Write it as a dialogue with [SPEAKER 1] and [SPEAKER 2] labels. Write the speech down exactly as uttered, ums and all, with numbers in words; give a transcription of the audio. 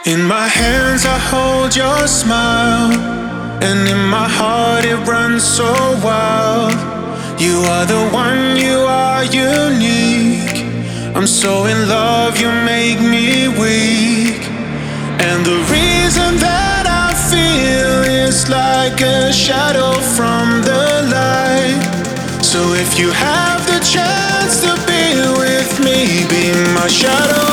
[SPEAKER 1] In my hands I hold your smile, and in my heart it runs so wild. You are the one, you are unique. I'm so in love, you make me weak. And the reason that I feel is like a shadow from the light. So if you have the chance to be with me, be my shadow.